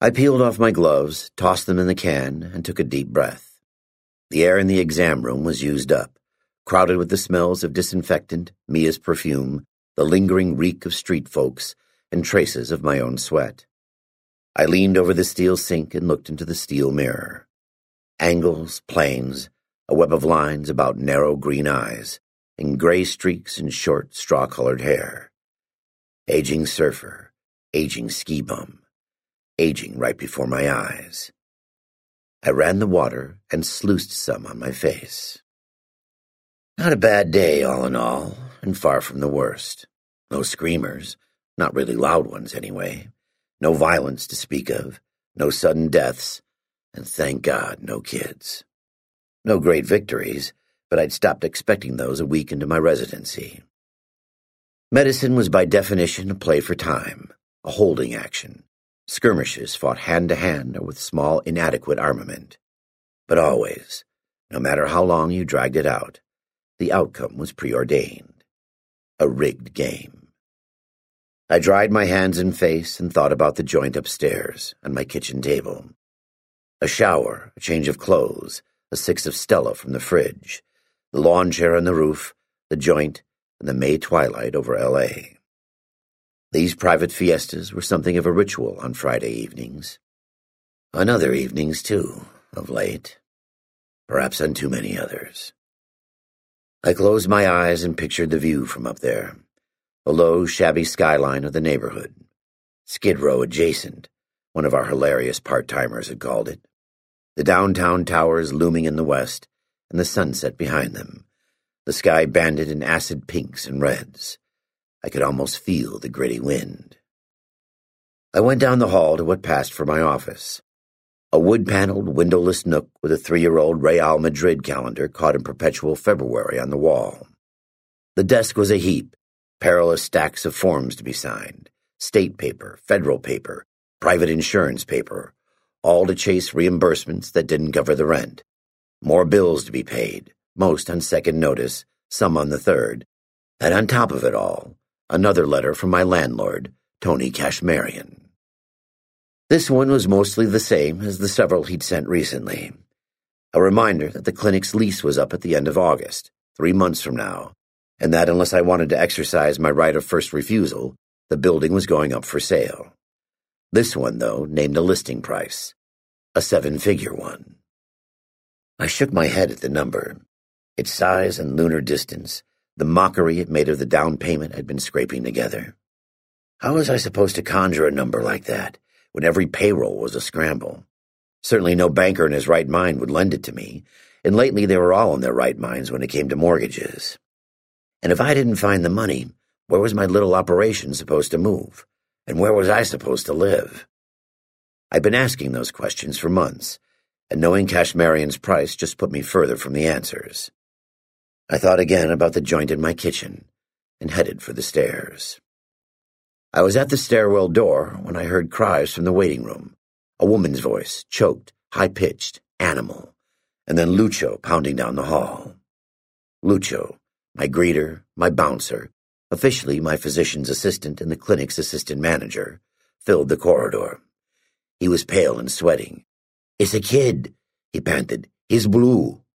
I peeled off my gloves, tossed them in the can, and took a deep breath. The air in the exam room was used up, crowded with the smells of disinfectant, Mia's perfume, the lingering reek of street folks, and traces of my own sweat. I leaned over the steel sink and looked into the steel mirror. Angles, planes, a web of lines about narrow green eyes, and gray streaks in short, straw-colored hair. Aging surfer, aging ski bum, aging right before my eyes. I ran the water and sluiced some on my face. Not a bad day, all in all, and far from the worst. No screamers, not really loud ones anyway. No violence to speak of, no sudden deaths, and thank God, no kids. No great victories, but I'd stopped expecting those a week into my residency. Medicine was by definition a play for time, a holding action. Skirmishes fought hand-to-hand or with small, inadequate armament. But always, no matter how long you dragged it out, the outcome was preordained. A rigged game. I dried my hands and face and thought about the joint upstairs and my kitchen table. A shower, a change of clothes, a six of Stella from the fridge, the lawn chair on the roof, the joint, and the May twilight over L.A. These private fiestas were something of a ritual on Friday evenings. On other evenings, too, of late. Perhaps on too many others. I closed my eyes and pictured the view from up there. A low, shabby skyline of the neighborhood. Skid Row adjacent, one of our hilarious part-timers had called it. The downtown towers looming in the west, and the sunset behind them. The sky banded in acid pinks and reds. I could almost feel the gritty wind. I went down the hall to what passed for my office. A wood-paneled, windowless nook with a 3-year-old Real Madrid calendar caught in perpetual February on the wall. The desk was a heap. Perilous stacks of forms to be signed, state paper, federal paper, private insurance paper, all to chase reimbursements that didn't cover the rent. More bills to be paid, most on second notice, some on the third, and on top of it all, another letter from my landlord, Tony Kashmarian. This one was mostly the same as the several he'd sent recently. A reminder that the clinic's lease was up at the end of August, 3 months from now, and that unless I wanted to exercise my right of first refusal, the building was going up for sale. This one, though, named a listing price, a 7-figure one. I shook my head at the number. Its size and lunar distance, the mockery it made of the down payment I'd been scraping together. How was I supposed to conjure a number like that, when every payroll was a scramble? Certainly no banker in his right mind would lend it to me, and lately they were all in their right minds when it came to mortgages. And if I didn't find the money, where was my little operation supposed to move? And where was I supposed to live? I'd been asking those questions for months, and knowing Kashmarian's price just put me further from the answers. I thought again about the joint in my kitchen, and headed for the stairs. I was at the stairwell door when I heard cries from the waiting room, a woman's voice, choked, high-pitched, animal, and then Lucho pounding down the hall. Lucho, my greeter, my bouncer, officially my physician's assistant and the clinic's assistant manager, filled the corridor. He was pale and sweating. "It's a kid," he panted. "He's blue."